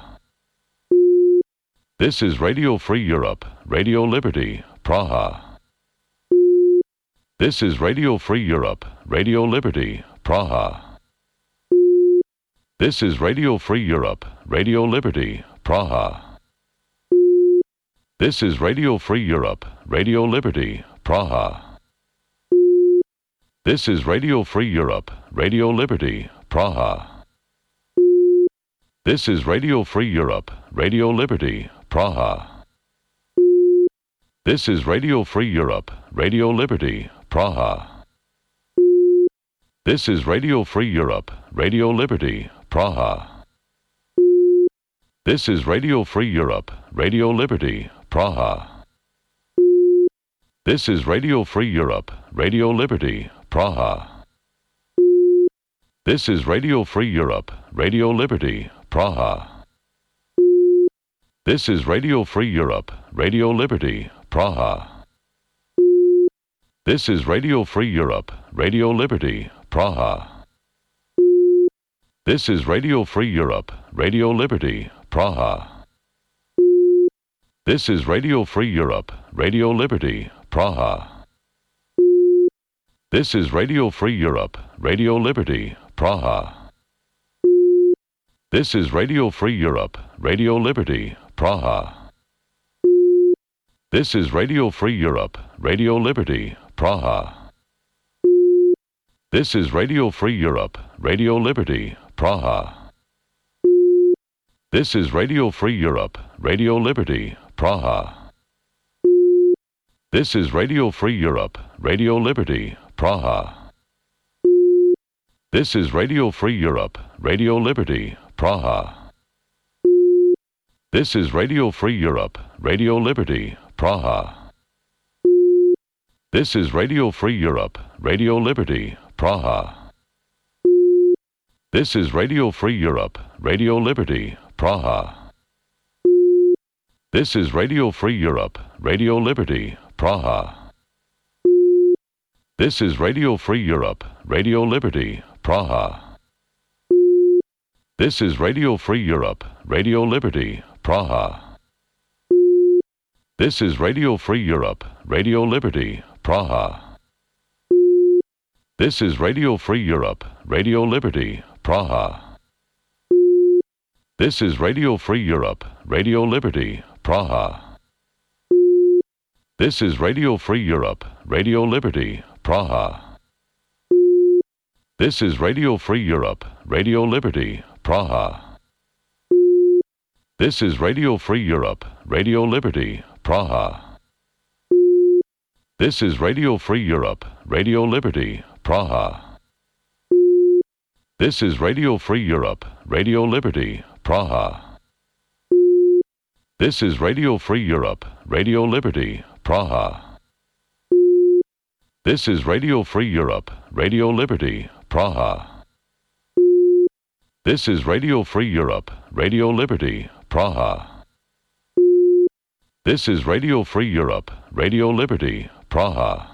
[SPEAKER 1] This is Radio Free Europe, Radio Liberty, Praha. This is Radio Free Europe, Radio Liberty, Praha. This is Radio Free Europe, Radio Liberty, Praha. This is Radio Free Europe, Radio Liberty, Praha. This is Radio Free Europe, Radio Liberty, Praha. This is Radio Free Europe, Radio Liberty, Praha. This is Radio Free Europe, Radio Liberty, Praha. This is Radio Free Europe, Radio Liberty, Praha. This is Radio Free Europe, Radio Liberty, Praha. This is Radio Free Europe, Radio Liberty, Praha. This is Radio Free Europe, Radio Liberty, Praha. This is Radio Free Europe, Radio Liberty, Praha. This is Radio Free Europe, Radio Liberty, Praha. This is Radio Free Europe, Radio Liberty, Praha. This is Radio Free Europe, Radio Liberty, Praha. This is Radio Free Europe, Radio Liberty, Praha. This is Radio Free Europe, Radio Liberty, Praha. This is Radio Free Europe, Radio Liberty, Praha. This is Radio Free Europe, Radio Liberty, Praha. This is Radio Free Europe, Radio Liberty, Praha. This is Radio Free Europe, Radio Liberty, Praha. This is Radio Free Europe, Radio Liberty, Praha. This is Radio Free Europe, Radio Liberty, Praha. This is Radio Free Europe, Radio Liberty, Praha. This is Radio Free Europe, Radio Liberty, Praha. This is Radio Free Europe, Radio Liberty, Praha. This is Radio Free Europe, Radio Liberty, Praha. This is Radio Free Europe, Radio Liberty, Praha. This is Radio Free Europe, Radio Liberty, Praha. This is Radio Free Europe, Radio Liberty, Praha. This is Radio Free Europe, Radio Liberty, Praha. This is Radio Free Europe, Radio Liberty, Praha. This is Radio Free Europe, Radio Liberty, Praha. This is Radio Free Europe, Radio Liberty, Praha. This is Radio Free Europe, Radio Liberty, Praha. This is Radio Free Europe, Radio Liberty, Praha. This is Radio Free Europe, Radio Liberty, Praha. This is Radio Free Europe, Radio Liberty, Praha. This is Radio Free Europe, Radio Liberty, Praha. This is Radio Free Europe, Radio Liberty, Praha.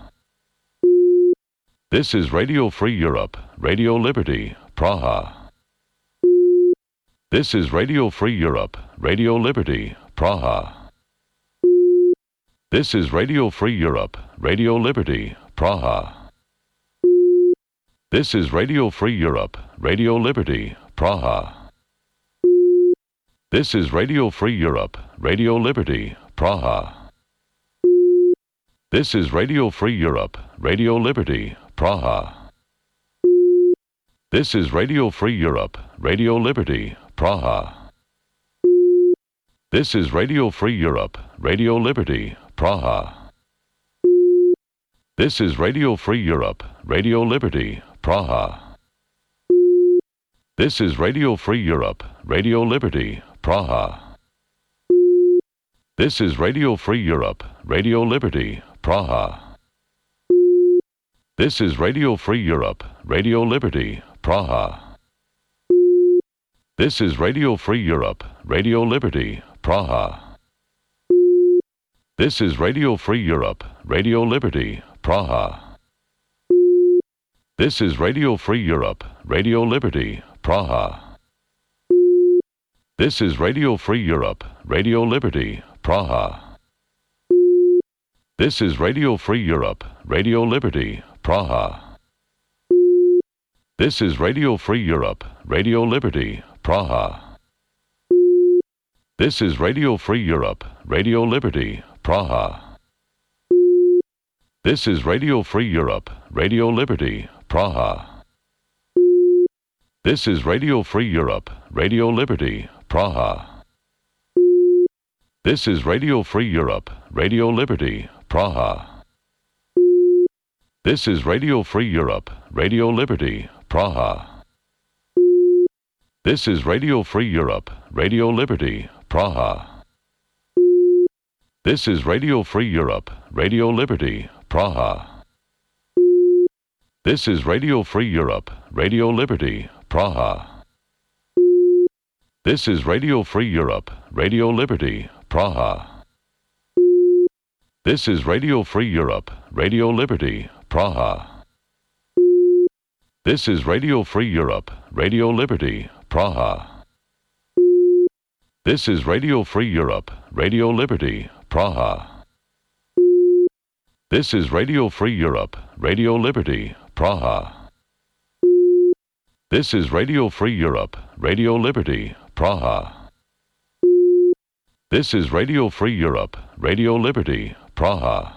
[SPEAKER 1] This is Radio Free Europe, Radio Liberty, Praha. This is Radio Free Europe, Radio Liberty, Praha. This is Radio Free Europe, Radio Liberty, Praha. This is Radio Free Europe, Radio Liberty, Praha. This is Radio Free Europe, Radio Liberty, Praha. This is Radio Free Europe, Radio Liberty, Praha. This is Radio Free Europe, Radio Liberty, Praha. This is Radio Free Europe, Radio Liberty, Praha. This is Radio Free Europe, Radio Liberty, Praha. This is Radio Free Europe, Radio Liberty, Praha. This is Radio Free Europe, Radio Liberty, Praha. This is Radio Free Europe, Radio Liberty, Praha. This is Radio Free Europe, Radio Liberty, Praha. This is Radio Free Europe, Radio Liberty, Praha. This is Radio Free Europe, Radio Liberty, Praha. This is Radio Free Europe, Radio Liberty, Praha. This is Radio Free Europe, Radio Liberty, Praha. This is Radio Free Europe, Radio Liberty, Praha. This is Radio Free Europe, Radio Liberty, Praha. This is Radio Free Europe, Radio Liberty, Praha. This is Radio Free Europe, Radio Liberty, Praha. This is Radio Free Europe, Radio Liberty, Praha. This is Radio Free Europe, Radio Liberty, Praha. This is Radio Free Europe, Radio Liberty, Praha. This is Radio Free Europe, Radio Liberty, Praha. This is Radio Free Europe, Radio Liberty, Praha. This is Radio Free Europe, Radio Liberty, Praha. This is Radio Free Europe, Radio Liberty, Praha. This is Radio Free Europe, Radio Liberty, Praha. This is Radio Free Europe, Radio Liberty, Praha. This is Radio Free Europe, Radio Liberty, Praha. This is Radio Free Europe, Radio Liberty, Praha. This is Radio Free Europe, Radio Liberty, Praha.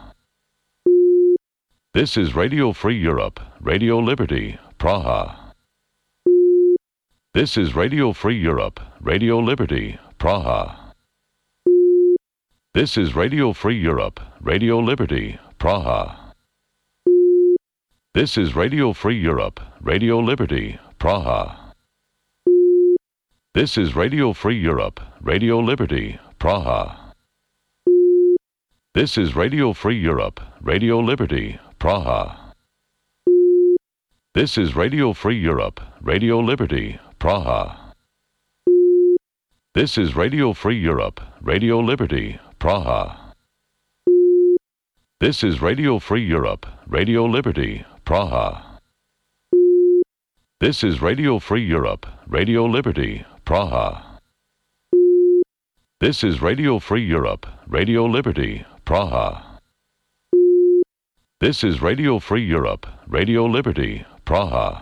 [SPEAKER 1] This is Radio Free Europe, Radio Liberty, Praha. This is Radio Free Europe, Radio Liberty, Praha. This is Radio Free Europe, Radio Liberty, Praha. This is Radio Free Europe, Radio Liberty, Praha. This is Radio Free Europe, Radio Liberty, Praha. This is Radio Free Europe, Radio Liberty, Praha. This is Radio Free Europe, Radio Liberty, Praha. This is Radio Free Europe, Radio Liberty, Praha. This is Radio Free Europe, Radio Liberty, Praha. This is Radio Free Europe, Radio Liberty, Praha. This is Radio Free Europe, Radio Liberty, Praha. This is Radio Free Europe, Radio Liberty, Praha.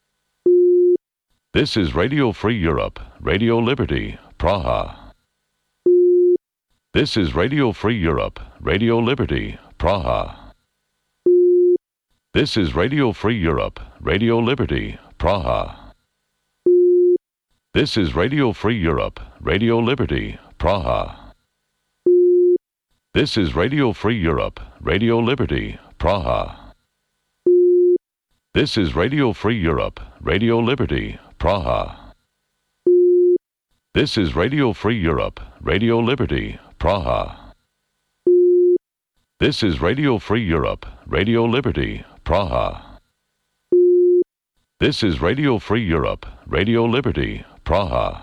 [SPEAKER 1] This is Radio Free Europe, Radio Liberty, Praha. This is Radio Free Europe, Radio Liberty, Praha. This is Radio Free Europe, Radio Liberty, Praha. This is Radio Free Europe, Radio Liberty, Praha. This is Radio Free Europe, Radio Liberty, Praha. This is Radio Free Europe, Radio Liberty, Praha. This is Radio Free Europe, Radio Liberty, Praha. This is Radio Free Europe, Radio Liberty, Praha. This is Radio Free Europe, Radio Liberty, Praha.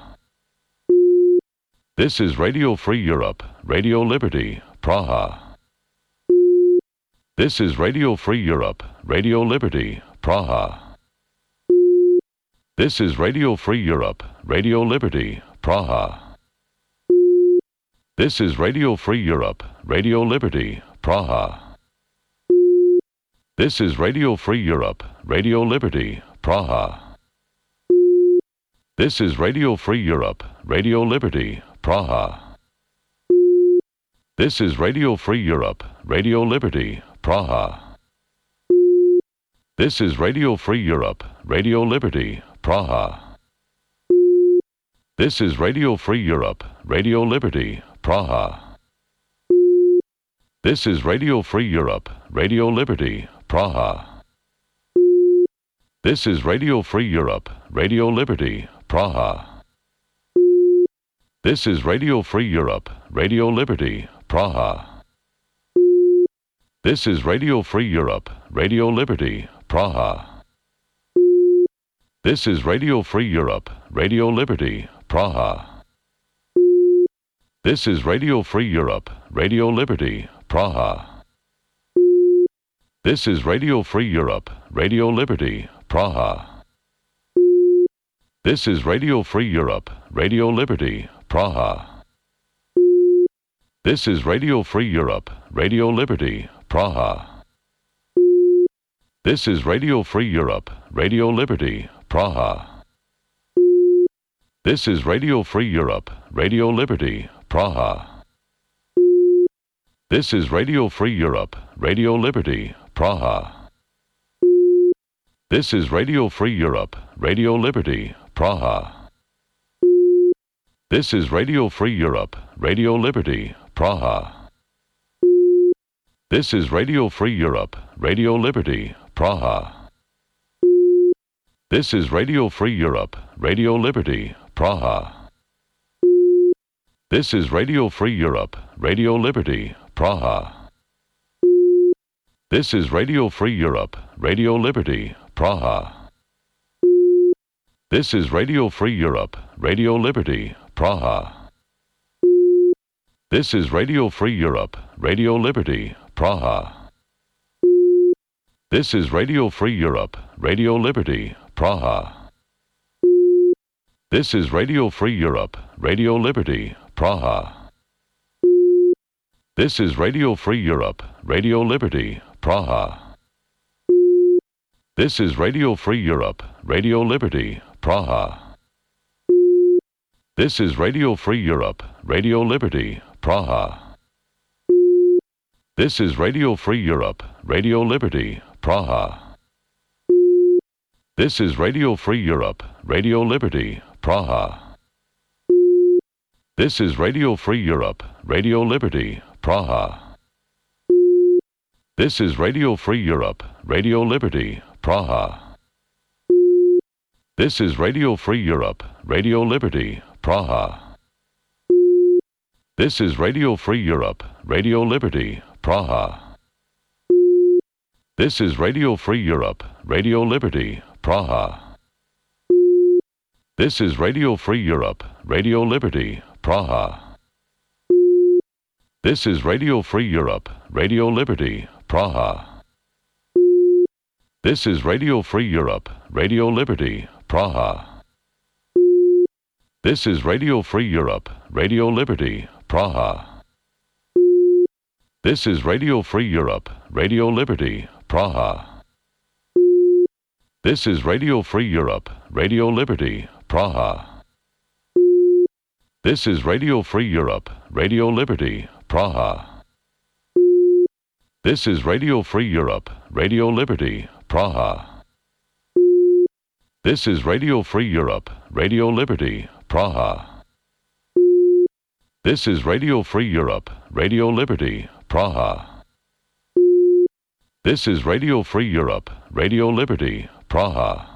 [SPEAKER 1] This is Radio Free Europe, Radio Liberty, Praha. This is Radio Free Europe, Radio Liberty, Praha. This is Radio Free Europe, Radio Liberty, Praha. This is Radio Free Europe, Radio Liberty, Praha. This is Radio Free Europe, Radio Liberty, Praha. This is Radio Free Europe, Radio Liberty, Praha. This is Radio Free Europe, Radio Liberty, Praha. This is Radio Free Europe, Radio Liberty, Praha. This is Radio Free Europe, Radio Liberty, Praha. This is Radio Free Europe, Radio Liberty, Praha. This is Radio Free Europe, Radio Liberty, Praha. This is Radio Free Europe, Radio Liberty, Praha. This is Radio Free Europe, Radio Liberty, Praha. This is Radio Free Europe, Radio Liberty, Praha. This is Radio Free Europe, Radio Liberty, Praha. This is Radio Free Europe, Radio Liberty, Praha. This is Radio Free Europe, Radio Liberty, Praha. This is Radio Free Europe, Radio Liberty, Praha. This is Radio Free Europe, Radio Liberty, Praha. This is Radio Free Europe, Radio Liberty, Praha. This is Radio Free Europe, Radio Liberty, Praha. This is Radio Free Europe, Radio Liberty, Praha. This is Radio Free Europe, Radio Liberty, Praha. This is Radio Free Europe, Radio Liberty, Praha. This is Radio Free Europe, Radio Liberty, Praha. This is Radio Free Europe, Radio Liberty, Praha. This is Radio Free Europe, Radio Liberty, Praha. This is Radio Free Europe, Radio Liberty, Praha. This is Radio Free Europe, Radio Liberty, Praha. This is Radio Free Europe, Radio Liberty, Praha. This is Radio Free Europe, Radio Liberty, Praha. This is Radio Free Europe, Radio Liberty, Praha. This is Radio Free Europe, Radio Liberty, Praha. This is Radio Free Europe, Radio Liberty, Praha. This is Radio Free Europe, Radio Liberty, Praha. This is Radio Free Europe, Radio Liberty, Praha. This is Radio Free Europe, Radio Liberty, Praha. This is Radio Free Europe, Radio Liberty, Praha. This is Radio Free Europe, Radio Liberty, Praha. This is Radio Free Europe, Radio Liberty, Praha. This is Radio Free Europe, Radio Liberty, Praha. This is Radio Free Europe, Radio Liberty, Praha. This is Radio Free Europe, Radio Liberty, Praha. This is Radio Free Europe, Radio Liberty, Praha. This is Radio Free Europe, Radio Liberty, Praha. This is Radio Free Europe, Radio Liberty, Praha. This is Radio Free Europe, Radio Liberty, Praha. This is Radio Free Europe, Radio Liberty, Praha. This is Radio Free Europe, Radio Liberty, Praha. This is Radio Free Europe, Radio Liberty, Praha. This is Radio Free Europe, Radio Liberty, Praha. This is Radio Free Europe, Radio Liberty, Praha.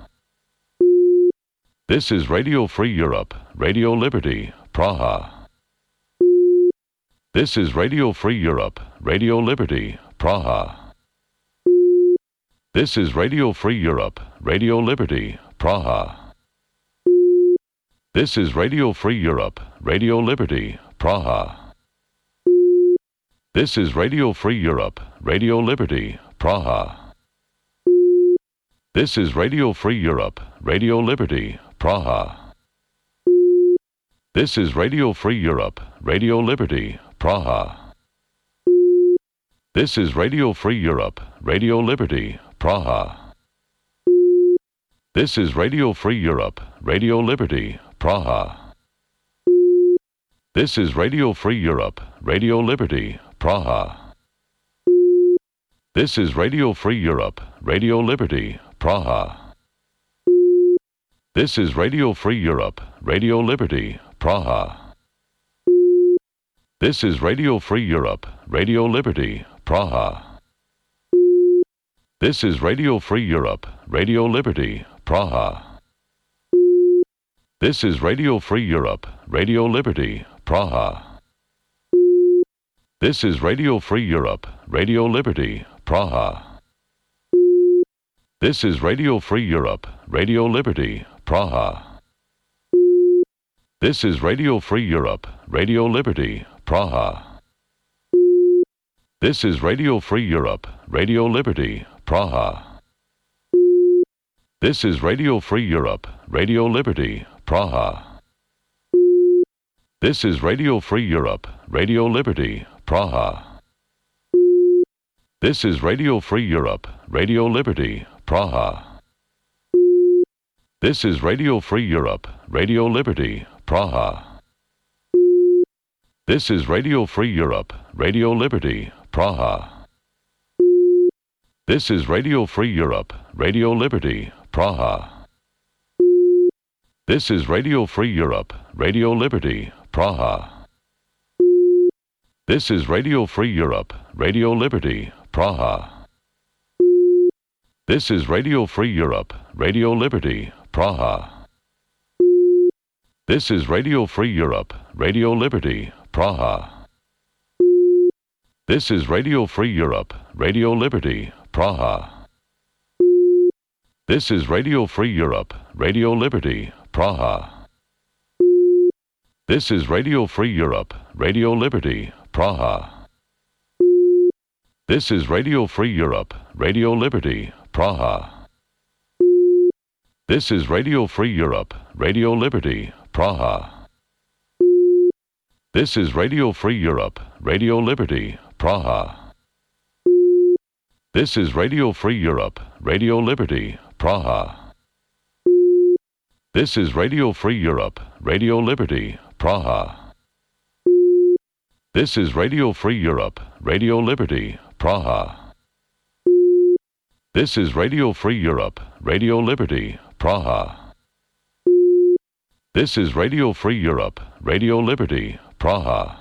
[SPEAKER 1] This is Radio Free Europe, Radio Liberty, Praha. This is Radio Free Europe, Radio Liberty, Praha. This is Radio Free Europe, Radio Liberty, Praha. This is Radio Free Europe, Radio Liberty, Praha. This is Radio Free Europe, Radio Liberty, Praha. This is Radio Free Europe, Radio Liberty, Praha. This is Radio Free Europe, Radio Liberty, Praha. This is Radio Free Europe, Radio Liberty, Praha. This is Radio Free Europe, Radio Liberty, Praha. This is Radio Free Europe, Radio Liberty, Praha. This is Radio Free Europe, Radio Liberty, Praha. This is Radio Free Europe, Radio Liberty, Praha. This is Radio Free Europe, Radio Liberty, Praha. This is Radio Free Europe, Radio Liberty, Praha. This is Radio Free Europe, Radio Liberty, Praha. This is Radio Free Europe, Radio Liberty, Praha. This is Radio Free Europe, Radio Liberty, Praha. This is Radio Free Europe, Radio Liberty, Praha. This is Radio Free Europe, Radio Liberty, Praha. This is Radio Free Europe, Radio Liberty, Praha. This is Radio Free Europe, Radio Liberty, Praha. This is Radio Free Europe, Radio Liberty, Praha. This is Radio Free Europe, Radio Liberty, Praha. This is Radio Free Europe, Radio Liberty, Praha. This is Radio Free Europe, Radio Liberty, Praha. This is Radio Free Europe, Radio Liberty, Praha. This is Radio Free Europe, Radio Liberty, Praha. This is Radio Free Europe, Radio Liberty, Praha. This is Radio Free Europe, Radio Liberty, Praha. This is Radio Free Europe, Radio Liberty, Praha. This is Radio Free Europe, Radio Liberty, Praha. This is Radio Free Europe, Radio Liberty, Praha. This is Radio Free Europe, Radio Liberty, Praha. This is Radio Free Europe, Radio Liberty, Praha. This is Radio Free Europe, Radio Liberty, Praha. This is Radio Free Europe, Radio Liberty, Praha. This is Radio Free Europe, Radio Liberty, Praha. This is Radio Free Europe, Radio Liberty, Praha. This is Radio Free Europe, Radio Liberty, Praha. This is Radio Free Europe, Radio Liberty, Praha.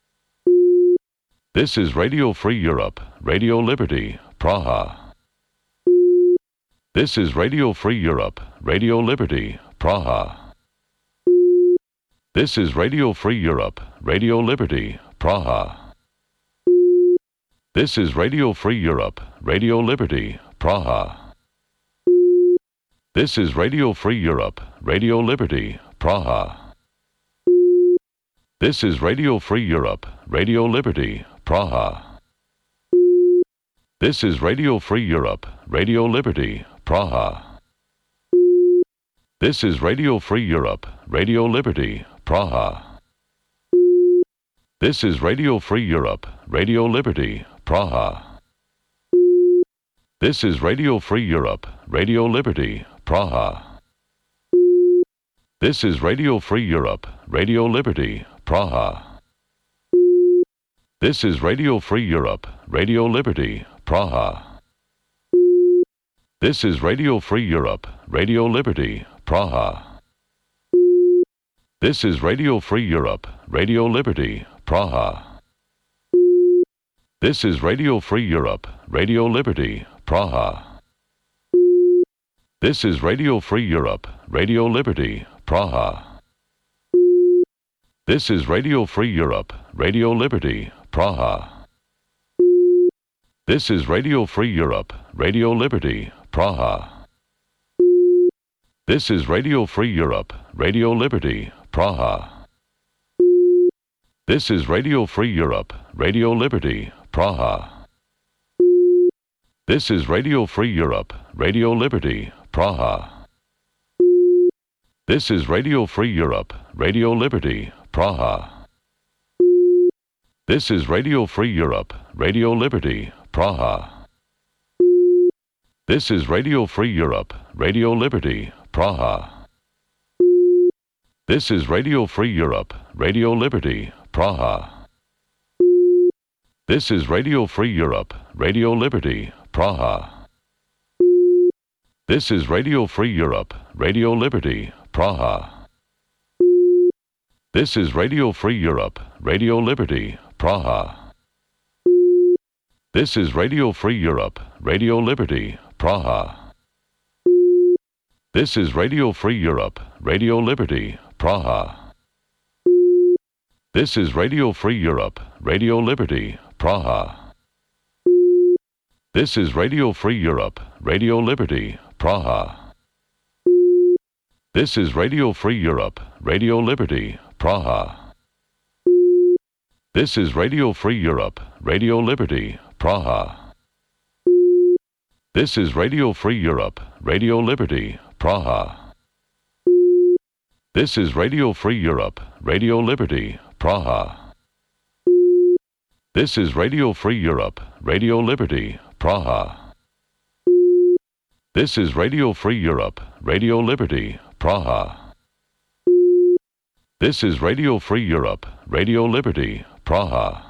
[SPEAKER 1] This is Radio Free Europe, Radio Liberty, Praha. This is Radio Free Europe, Radio Liberty, Praha. This is Radio Free Europe, Radio Liberty, Praha. This is Radio Free Europe, Radio Liberty, Praha. This is Radio Free Europe, Radio Liberty, Praha. This is Radio Free Europe, Radio Liberty, Praha. This is Radio Free Europe, Radio Liberty, Praha. This is Radio Free Europe, Radio Liberty, Praha. This is Radio Free Europe, Radio Liberty, Praha. This is Radio Free Europe, Radio Liberty, Praha. This is Radio Free Europe, Radio Liberty, Praha. This is Radio Free Europe, Radio Liberty, Praha. This is Radio Free Europe, Radio Liberty, Praha. This is Radio Free Europe, Radio Liberty, Praha. This is Radio Free Europe, Radio Liberty, Praha. This is Radio Free Europe, Radio Liberty, Praha. This is Radio Free Europe, Radio Liberty, Praha. This is Radio Free Europe, Radio Liberty, Praha. This is Radio Free Europe, Radio Liberty, Praha. This is Radio Free Europe, Radio Liberty, Praha. This is Radio Free Europe, Radio Liberty, Praha. This is Radio Free Europe, Radio Liberty, Praha. This is Radio Free Europe, Radio Liberty, Praha. This is Radio Free Europe, Radio Liberty, Praha. This is Radio Free Europe, Radio Liberty, Praha. This is Radio Free Europe, Radio Liberty, Praha. This is Radio Free Europe, Radio Liberty, Praha. This is Radio Free Europe, Radio Liberty, Praha. This is Radio Free Europe, Radio Liberty, Praha. This is Radio Free Europe, Radio Liberty, Praha. This is Radio Free Europe, Radio Liberty, Praha. This is Radio Free Europe, Radio Liberty, Praha. This is Radio Free Europe, Radio Liberty, Praha. This is Radio Free Europe, Radio Liberty, Praha. This is Radio Free Europe, Radio Liberty, Praha. This is Radio Free Europe, Radio Liberty, Praha. This is Radio Free Europe, Radio Liberty, Praha. This is Radio Free Europe, Radio Liberty, Praha. This is Radio Free Europe, Radio Liberty, Praha.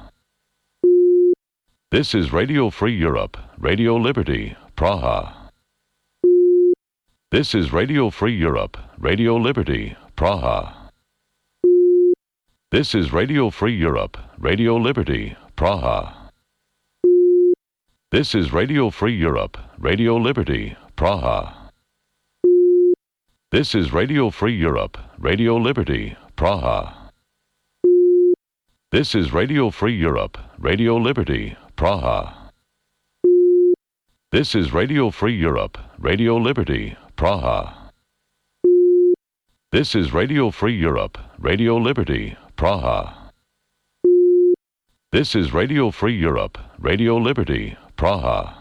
[SPEAKER 1] This is Radio Free Europe, Radio Liberty, Praha. This is Radio Free Europe, Radio Liberty, Praha. This is Radio Free Europe, Radio Liberty, Praha. This is Radio Free Europe, Radio Liberty, Praha. This is Radio Free Europe, Radio Liberty, Praha. This is Radio Free Europe, Radio Liberty, Praha. This is Radio Free Europe, Radio Liberty, Praha. This is Radio Free Europe, Radio Liberty, Praha. This is Radio Free Europe, Radio Liberty, Praha.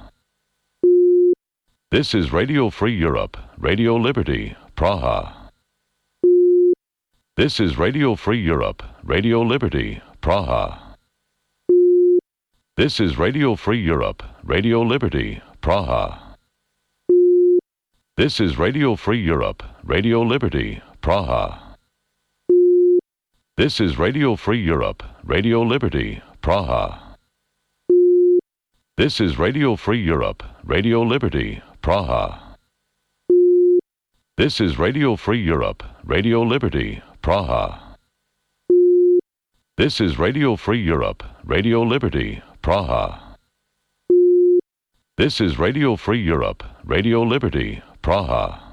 [SPEAKER 1] This is Radio Free Europe, Radio Liberty, Praha. This is Radio Free Europe, Radio Liberty, Praha. This is Radio Free Europe, Radio Liberty, Praha. This is Radio Free Europe, Radio Liberty, Praha. This is Radio Free Europe, Radio Liberty, Praha. This is Radio Free Europe, Radio Liberty, Praha. This is Radio Free Europe, Radio Liberty, Praha. This is Radio Free Europe, Radio Liberty, Praha. This is Radio Free Europe, Radio Liberty, Praha.